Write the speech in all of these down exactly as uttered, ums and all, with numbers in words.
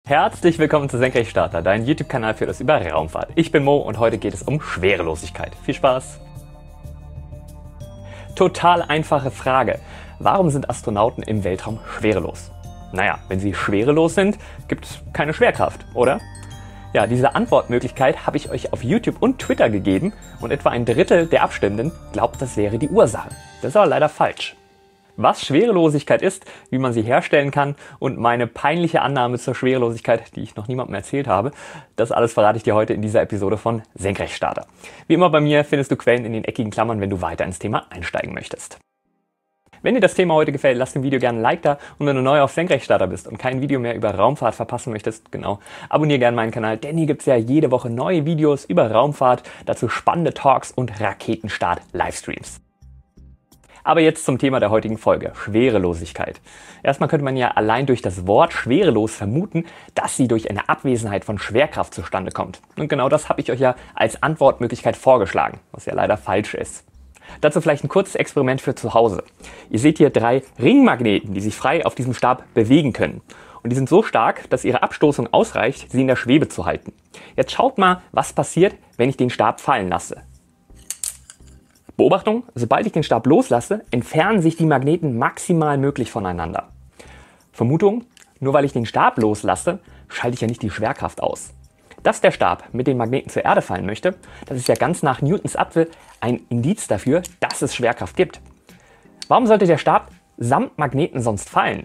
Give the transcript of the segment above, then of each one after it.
Herzlich willkommen zu Senkrechtstarter, dein YouTube-Kanal für das über Raumfahrt. Ich bin Mo und heute geht es um Schwerelosigkeit. Viel Spaß! Total einfache Frage. Warum sind Astronauten im Weltraum schwerelos? Naja, wenn sie schwerelos sind, gibt es keine Schwerkraft, oder? Ja, diese Antwortmöglichkeit habe ich euch auf YouTube und Twitter gegeben und etwa ein Drittel der Abstimmenden glaubt, das wäre die Ursache. Das ist aber leider falsch. Was Schwerelosigkeit ist, wie man sie herstellen kann und meine peinliche Annahme zur Schwerelosigkeit, die ich noch niemandem erzählt habe, das alles verrate ich dir heute in dieser Episode von Senkrechtstarter. Wie immer bei mir findest du Quellen in den eckigen Klammern, wenn du weiter ins Thema einsteigen möchtest. Wenn dir das Thema heute gefällt, lass dem Video gerne ein Like da und wenn du neu auf Senkrechtstarter bist und kein Video mehr über Raumfahrt verpassen möchtest, genau, abonniere gerne meinen Kanal, denn hier gibt es ja jede Woche neue Videos über Raumfahrt, dazu spannende Talks und Raketenstart-Livestreams. Aber jetzt zum Thema der heutigen Folge, Schwerelosigkeit. Erstmal könnte man ja allein durch das Wort schwerelos vermuten, dass sie durch eine Abwesenheit von Schwerkraft zustande kommt. Und genau das habe ich euch ja als Antwortmöglichkeit vorgeschlagen, was ja leider falsch ist. Dazu vielleicht ein kurzes Experiment für zu Hause. Ihr seht hier drei Ringmagneten, die sich frei auf diesem Stab bewegen können. Und die sind so stark, dass ihre Abstoßung ausreicht, sie in der Schwebe zu halten. Jetzt schaut mal, was passiert, wenn ich den Stab fallen lasse. Beobachtung, sobald ich den Stab loslasse, entfernen sich die Magneten maximal möglich voneinander. Vermutung, nur weil ich den Stab loslasse, schalte ich ja nicht die Schwerkraft aus. Dass der Stab mit den Magneten zur Erde fallen möchte, das ist ja ganz nach Newtons Apfel ein Indiz dafür, dass es Schwerkraft gibt. Warum sollte der Stab samt Magneten sonst fallen?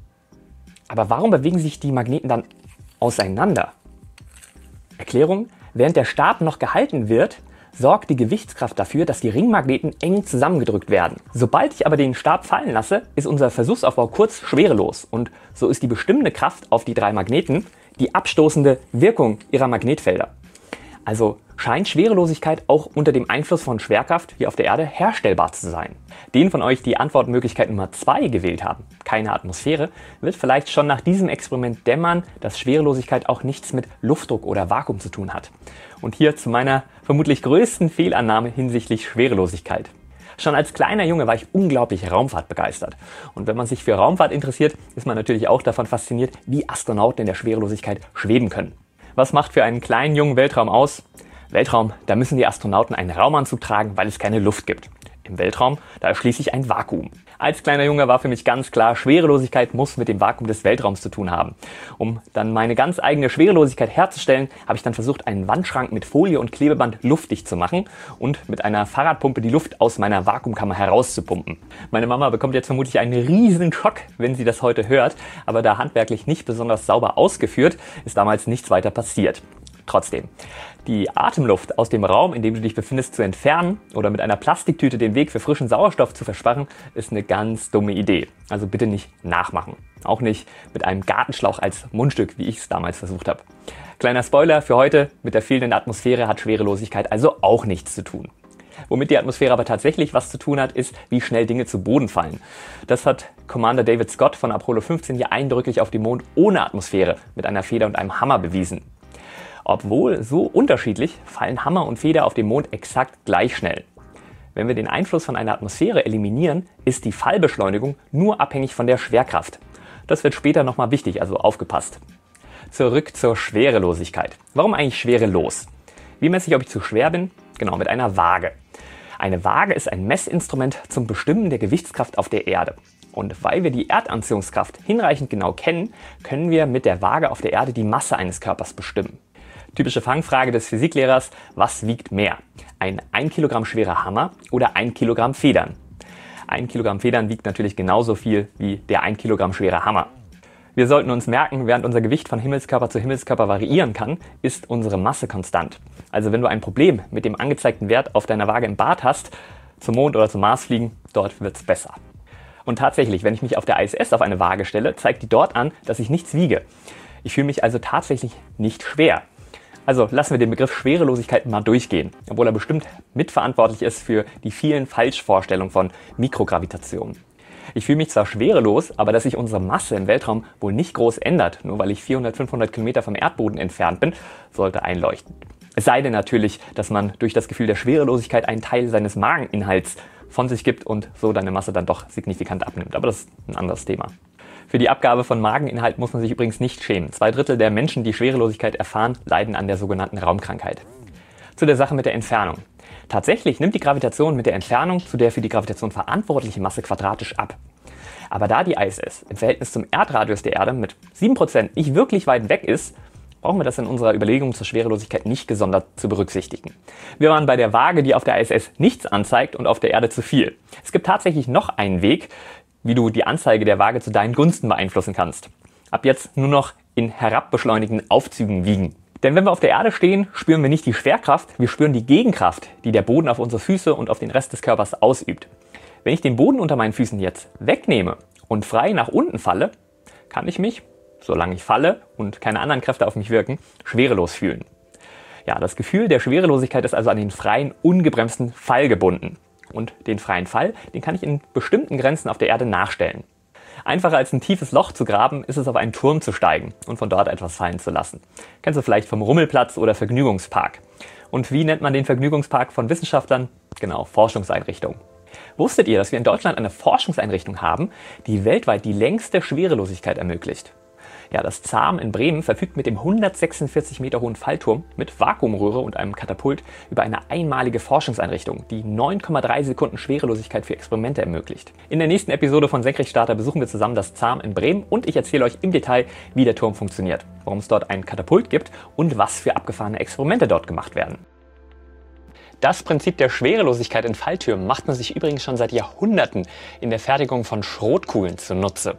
Aber warum bewegen sich die Magneten dann auseinander? Erklärung, während der Stab noch gehalten wird, sorgt die Gewichtskraft dafür, dass die Ringmagneten eng zusammengedrückt werden. Sobald ich aber den Stab fallen lasse, ist unser Versuchsaufbau kurz schwerelos und so ist die bestimmende Kraft auf die drei Magneten die abstoßende Wirkung ihrer Magnetfelder. Also scheint Schwerelosigkeit auch unter dem Einfluss von Schwerkraft wie auf der Erde herstellbar zu sein. Den von euch, die Antwortmöglichkeit Nummer zwei gewählt haben, keine Atmosphäre, wird vielleicht schon nach diesem Experiment dämmern, dass Schwerelosigkeit auch nichts mit Luftdruck oder Vakuum zu tun hat. Und hier zu meiner vermutlich größten Fehlannahme hinsichtlich Schwerelosigkeit. Schon als kleiner Junge war ich unglaublich Raumfahrt begeistert. Und wenn man sich für Raumfahrt interessiert, ist man natürlich auch davon fasziniert, wie Astronauten in der Schwerelosigkeit schweben können. Was macht für einen kleinen jungen Weltraum aus? Weltraum, da müssen die Astronauten einen Raumanzug tragen, weil es keine Luft gibt. Im Weltraum, da ist schließlich ein Vakuum. Als kleiner Junge war für mich ganz klar, Schwerelosigkeit muss mit dem Vakuum des Weltraums zu tun haben. Um dann meine ganz eigene Schwerelosigkeit herzustellen, habe ich dann versucht, einen Wandschrank mit Folie und Klebeband luftdicht zu machen und mit einer Fahrradpumpe die Luft aus meiner Vakuumkammer herauszupumpen. Meine Mama bekommt jetzt vermutlich einen riesen Schock, wenn sie das heute hört, aber da handwerklich nicht besonders sauber ausgeführt, ist damals nichts weiter passiert. Trotzdem, die Atemluft aus dem Raum, in dem du dich befindest, zu entfernen oder mit einer Plastiktüte den Weg für frischen Sauerstoff zu versperren, ist eine ganz dumme Idee. Also bitte nicht nachmachen. Auch nicht mit einem Gartenschlauch als Mundstück, wie ich es damals versucht habe. Kleiner Spoiler für heute, mit der fehlenden Atmosphäre hat Schwerelosigkeit also auch nichts zu tun. Womit die Atmosphäre aber tatsächlich was zu tun hat, ist, wie schnell Dinge zu Boden fallen. Das hat Commander David Scott von Apollo fünfzehn hier eindrücklich auf dem Mond ohne Atmosphäre mit einer Feder und einem Hammer bewiesen. Obwohl so unterschiedlich, fallen Hammer und Feder auf dem Mond exakt gleich schnell. Wenn wir den Einfluss von einer Atmosphäre eliminieren, ist die Fallbeschleunigung nur abhängig von der Schwerkraft. Das wird später nochmal wichtig, also aufgepasst. Zurück zur Schwerelosigkeit. Warum eigentlich schwerelos? Wie messe ich, ob ich zu schwer bin? Genau, mit einer Waage. Eine Waage ist ein Messinstrument zum Bestimmen der Gewichtskraft auf der Erde. Und weil wir die Erdanziehungskraft hinreichend genau kennen, können wir mit der Waage auf der Erde die Masse eines Körpers bestimmen. Typische Fangfrage des Physiklehrers, was wiegt mehr? Ein ein Kilogramm schwerer Hammer oder ein Kilogramm Federn? ein Kilogramm Federn wiegt natürlich genauso viel wie der ein Kilogramm schwere Hammer. Wir sollten uns merken, während unser Gewicht von Himmelskörper zu Himmelskörper variieren kann, ist unsere Masse konstant. Also wenn du ein Problem mit dem angezeigten Wert auf deiner Waage im Bad hast, zum Mond oder zum Mars fliegen, dort wird's besser. Und tatsächlich, wenn ich mich auf der I S S auf eine Waage stelle, zeigt die dort an, dass ich nichts wiege. Ich fühle mich also tatsächlich nicht schwer. Also lassen wir den Begriff Schwerelosigkeit mal durchgehen, obwohl er bestimmt mitverantwortlich ist für die vielen Falschvorstellungen von Mikrogravitation. Ich fühle mich zwar schwerelos, aber dass sich unsere Masse im Weltraum wohl nicht groß ändert, nur weil ich vierhundert, fünfhundert Kilometer vom Erdboden entfernt bin, sollte einleuchten. Es sei denn natürlich, dass man durch das Gefühl der Schwerelosigkeit einen Teil seines Mageninhalts von sich gibt und so deine Masse dann doch signifikant abnimmt. Aber das ist ein anderes Thema. Für die Abgabe von Mageninhalt muss man sich übrigens nicht schämen. Zwei Drittel der Menschen, die Schwerelosigkeit erfahren, leiden an der sogenannten Raumkrankheit. Zu der Sache mit der Entfernung. Tatsächlich nimmt die Gravitation mit der Entfernung zu der für die Gravitation verantwortliche Masse quadratisch ab. Aber da die I S S im Verhältnis zum Erdradius der Erde mit sieben Prozent nicht wirklich weit weg ist, brauchen wir das in unserer Überlegung zur Schwerelosigkeit nicht gesondert zu berücksichtigen. Wir waren bei der Waage, die auf der I S S nichts anzeigt und auf der Erde zu viel. Es gibt tatsächlich noch einen Weg, wie du die Anzeige der Waage zu deinen Gunsten beeinflussen kannst. Ab jetzt nur noch in herabbeschleunigten Aufzügen wiegen. Denn wenn wir auf der Erde stehen, spüren wir nicht die Schwerkraft, wir spüren die Gegenkraft, die der Boden auf unsere Füße und auf den Rest des Körpers ausübt. Wenn ich den Boden unter meinen Füßen jetzt wegnehme und frei nach unten falle, kann ich mich, solange ich falle und keine anderen Kräfte auf mich wirken, schwerelos fühlen. Ja, das Gefühl der Schwerelosigkeit ist also an den freien, ungebremsten Fall gebunden. Und den freien Fall, den kann ich in bestimmten Grenzen auf der Erde nachstellen. Einfacher als ein tiefes Loch zu graben, ist es, auf einen Turm zu steigen und von dort etwas fallen zu lassen. Kennst du vielleicht vom Rummelplatz oder Vergnügungspark. Und wie nennt man den Vergnügungspark von Wissenschaftlern? Genau, Forschungseinrichtung. Wusstet ihr, dass wir in Deutschland eine Forschungseinrichtung haben, die weltweit die längste Schwerelosigkeit ermöglicht? Ja, das ZARM in Bremen verfügt mit dem hundertsechsundvierzig Meter hohen Fallturm mit Vakuumröhre und einem Katapult über eine einmalige Forschungseinrichtung, die neun Komma drei Sekunden Schwerelosigkeit für Experimente ermöglicht. In der nächsten Episode von Senkrechtstarter besuchen wir zusammen das ZARM in Bremen und ich erzähle euch im Detail, wie der Turm funktioniert, warum es dort ein Katapult gibt und was für abgefahrene Experimente dort gemacht werden. Das Prinzip der Schwerelosigkeit in Falltürmen macht man sich übrigens schon seit Jahrhunderten in der Fertigung von Schrotkugeln zunutze.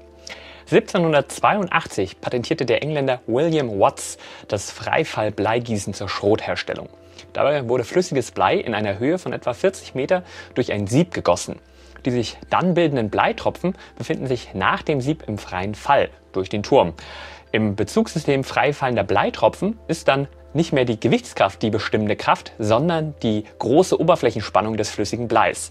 siebzehnhundertzweiundachtzig patentierte der Engländer William Watts das Freifall-Bleigießen zur Schrotherstellung. Dabei wurde flüssiges Blei in einer Höhe von etwa vierzig Meter durch ein Sieb gegossen. Die sich dann bildenden Bleitropfen befinden sich nach dem Sieb im freien Fall durch den Turm. Im Bezugssystem freifallender Bleitropfen ist dann nicht mehr die Gewichtskraft die bestimmende Kraft, sondern die große Oberflächenspannung des flüssigen Bleis.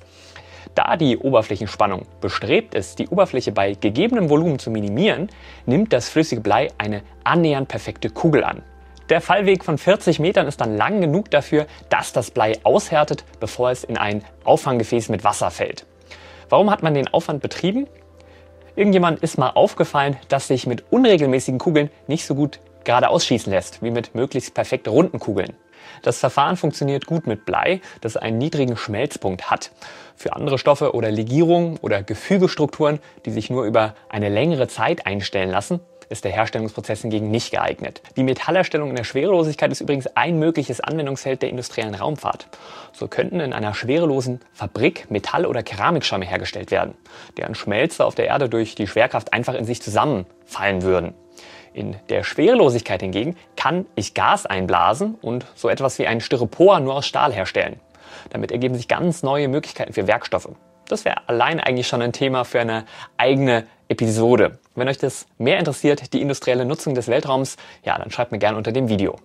Da die Oberflächenspannung bestrebt ist, die Oberfläche bei gegebenem Volumen zu minimieren, nimmt das flüssige Blei eine annähernd perfekte Kugel an. Der Fallweg von vierzig Metern ist dann lang genug dafür, dass das Blei aushärtet, bevor es in ein Auffanggefäß mit Wasser fällt. Warum hat man den Aufwand betrieben? Irgendjemand ist mal aufgefallen, dass sich mit unregelmäßigen Kugeln nicht so gut geradeaus schießen lässt, wie mit möglichst perfekt runden Kugeln. Das Verfahren funktioniert gut mit Blei, das einen niedrigen Schmelzpunkt hat. Für andere Stoffe oder Legierungen oder Gefügestrukturen, die sich nur über eine längere Zeit einstellen lassen, ist der Herstellungsprozess hingegen nicht geeignet. Die Metallherstellung in der Schwerelosigkeit ist übrigens ein mögliches Anwendungsfeld der industriellen Raumfahrt. So könnten in einer schwerelosen Fabrik Metall- oder Keramikschäume hergestellt werden, deren Schmelze auf der Erde durch die Schwerkraft einfach in sich zusammenfallen würden. In der Schwerelosigkeit hingegen kann ich Gas einblasen und so etwas wie ein Styropor nur aus Stahl herstellen. Damit ergeben sich ganz neue Möglichkeiten für Werkstoffe. Das wäre allein eigentlich schon ein Thema für eine eigene Episode. Wenn euch das mehr interessiert, die industrielle Nutzung des Weltraums, ja, dann schreibt mir gerne unter dem Video.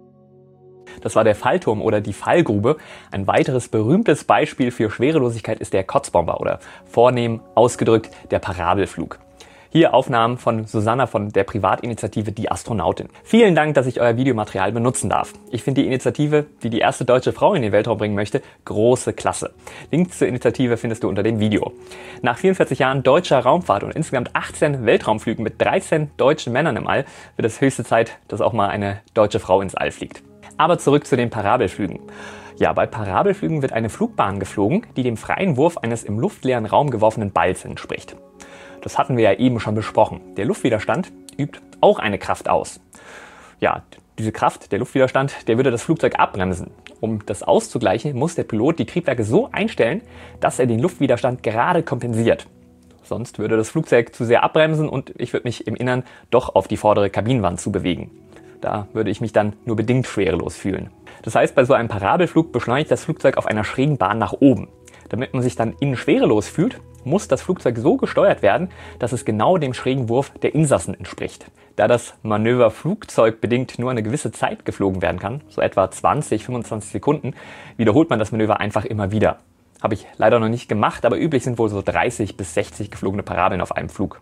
Das war der Fallturm oder die Fallgrube. Ein weiteres berühmtes Beispiel für Schwerelosigkeit ist der Kotzbomber oder vornehm ausgedrückt der Parabelflug. Hier Aufnahmen von Susanna von der Privatinitiative Die Astronautin. Vielen Dank, dass ich euer Videomaterial benutzen darf. Ich finde die Initiative, die die erste deutsche Frau in den Weltraum bringen möchte, große Klasse. Links zur Initiative findest du unter dem Video. Nach vierundvierzig Jahren deutscher Raumfahrt und insgesamt achtzehn Weltraumflügen mit dreizehn deutschen Männern im All wird es höchste Zeit, dass auch mal eine deutsche Frau ins All fliegt. Aber zurück zu den Parabelflügen. Ja, bei Parabelflügen wird eine Flugbahn geflogen, die dem freien Wurf eines im luftleeren Raum geworfenen Balls entspricht. Das hatten wir ja eben schon besprochen. Der Luftwiderstand übt auch eine Kraft aus. Ja, diese Kraft, der Luftwiderstand, der würde das Flugzeug abbremsen. Um das auszugleichen, muss der Pilot die Triebwerke so einstellen, dass er den Luftwiderstand gerade kompensiert. Sonst würde das Flugzeug zu sehr abbremsen und ich würde mich im Innern doch auf die vordere Kabinenwand zubewegen. Da würde ich mich dann nur bedingt schwerelos fühlen. Das heißt, bei so einem Parabelflug beschleunigt das Flugzeug auf einer schrägen Bahn nach oben. Damit man sich dann innen schwerelos fühlt, muss das Flugzeug so gesteuert werden, dass es genau dem schrägen Wurf der Insassen entspricht. Da das Manöver flugzeugbedingt nur eine gewisse Zeit geflogen werden kann, so etwa zwanzig, fünfundzwanzig Sekunden, wiederholt man das Manöver einfach immer wieder. Habe ich leider noch nicht gemacht, aber üblich sind wohl so dreißig bis sechzig geflogene Parabeln auf einem Flug.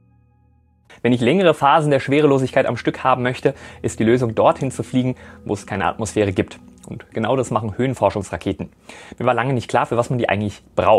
Wenn ich längere Phasen der Schwerelosigkeit am Stück haben möchte, ist die Lösung dorthin zu fliegen, wo es keine Atmosphäre gibt. Und genau das machen Höhenforschungsraketen. Mir war lange nicht klar, für was man die eigentlich braucht.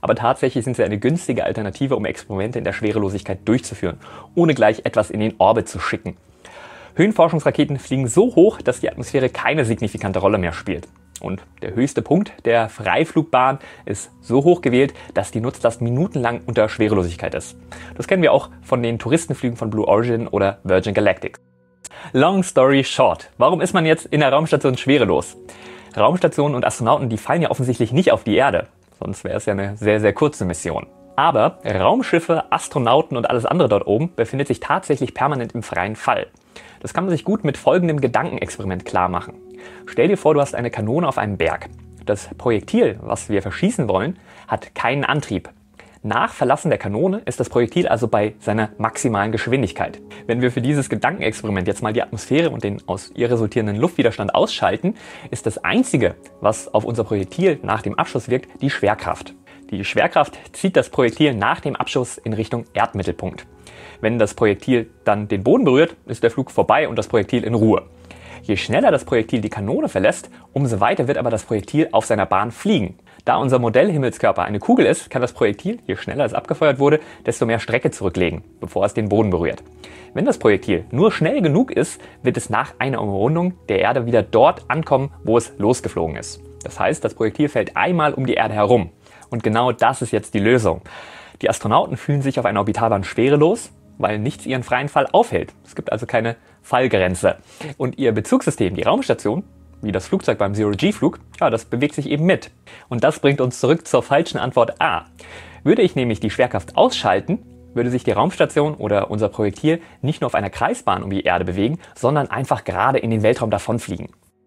aber tatsächlich sind sie eine günstige Alternative, um Experimente in der Schwerelosigkeit durchzuführen, ohne gleich etwas in den Orbit zu schicken. Höhenforschungsraketen fliegen so hoch, dass die Atmosphäre keine signifikante Rolle mehr spielt. Und der höchste Punkt der Freiflugbahn ist so hoch gewählt, dass die Nutzlast minutenlang unter Schwerelosigkeit ist. Das kennen wir auch von den Touristenflügen von Blue Origin oder Virgin Galactic. Long story short. Warum ist man jetzt in der Raumstation schwerelos? Raumstationen und Astronauten, die fallen ja offensichtlich nicht auf die Erde. Sonst wäre es ja eine sehr, sehr kurze Mission. Aber Raumschiffe, Astronauten und alles andere dort oben befindet sich tatsächlich permanent im freien Fall. Das kann man sich gut mit folgendem Gedankenexperiment klar machen. Stell dir vor, du hast eine Kanone auf einem Berg. Das Projektil, was wir verschießen wollen, hat keinen Antrieb. Nach Verlassen der Kanone ist das Projektil also bei seiner maximalen Geschwindigkeit. Wenn wir für dieses Gedankenexperiment jetzt mal die Atmosphäre und den aus ihr resultierenden Luftwiderstand ausschalten, ist das Einzige, was auf unser Projektil nach dem Abschuss wirkt, die Schwerkraft. Die Schwerkraft zieht das Projektil nach dem Abschuss in Richtung Erdmittelpunkt. Wenn das Projektil dann den Boden berührt, ist der Flug vorbei und das Projektil in Ruhe. Je schneller das Projektil die Kanone verlässt, umso weiter wird aber das Projektil auf seiner Bahn fliegen. Da unser Modellhimmelskörper eine Kugel ist, kann das Projektil, je schneller es abgefeuert wurde, desto mehr Strecke zurücklegen, bevor es den Boden berührt. Wenn das Projektil nur schnell genug ist, wird es nach einer Umrundung der Erde wieder dort ankommen, wo es losgeflogen ist. Das heißt, das Projektil fällt einmal um die Erde herum. Und genau das ist jetzt die Lösung. Die Astronauten fühlen sich auf einer Orbitalbahn schwerelos, weil nichts ihren freien Fall aufhält. Es gibt also keine Fallgrenze. Und ihr Bezugssystem, die Raumstation, wie das Flugzeug beim Zero-G-Flug, ja, das bewegt sich eben mit. Und das bringt uns zurück zur falschen Antwort A. Würde ich nämlich die Schwerkraft ausschalten, würde sich die Raumstation oder unser Projektil nicht nur auf einer Kreisbahn um die Erde bewegen, sondern einfach gerade in den Weltraum davonfliegen.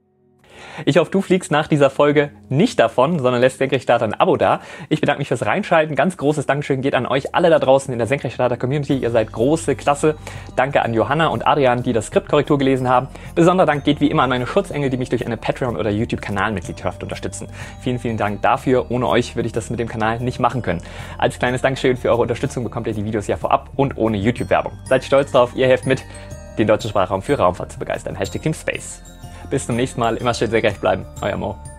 Ich hoffe, du fliegst nach dieser Folge nicht davon, sondern lässt Senkrechtstarter ein Abo da. Ich bedanke mich fürs Reinschalten. Ganz großes Dankeschön geht an euch alle da draußen in der Senkrechtstarter-Community. Ihr seid große Klasse. Danke an Johanna und Adrian, die das Skriptkorrektur gelesen haben. Besonderer Dank geht wie immer an meine Schutzengel, die mich durch eine Patreon- oder YouTube-Kanalmitgliedschaft unterstützen. Vielen, vielen Dank dafür. Ohne euch würde ich das mit dem Kanal nicht machen können. Als kleines Dankeschön für eure Unterstützung bekommt ihr die Videos ja vorab und ohne YouTube-Werbung. Seid stolz drauf, ihr helft mit, den deutschen Sprachraum für Raumfahrt zu begeistern. Hashtag Team Space. Bis zum nächsten Mal. Immer schön senkrecht bleiben. Euer Mo.